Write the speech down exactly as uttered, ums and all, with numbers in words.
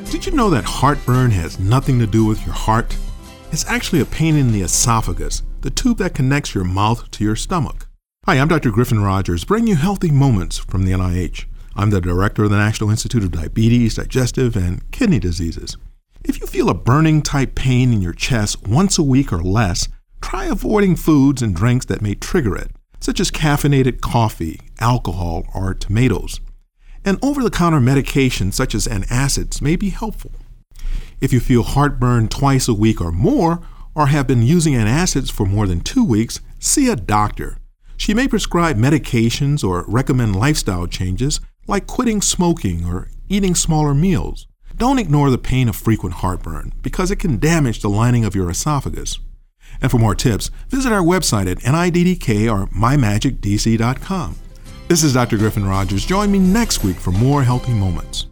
Did you know that heartburn has nothing to do with your heart? It's actually a pain in the esophagus, the tube that connects your mouth to your stomach. Hi, I'm Doctor Griffin Rogers, bringing you healthy moments from the N I H. I'm the director of the National Institute of Diabetes, Digestive, and Kidney Diseases. If you feel a burning type pain in your chest once a week or less, try avoiding foods and drinks that may trigger it, such as caffeinated coffee, alcohol, or tomatoes. And over-the-counter medications such as antacids may be helpful. If you feel heartburn twice a week or more, or have been using antacids for more than two weeks, see a doctor. She may prescribe medications or recommend lifestyle changes like quitting smoking or eating smaller meals. Don't ignore the pain of frequent heartburn because it can damage the lining of your esophagus. And for more tips, visit our website at N I D D K or my magic D C dot com. This is Doctor Griffin Rogers. Join me next week for more healthy moments.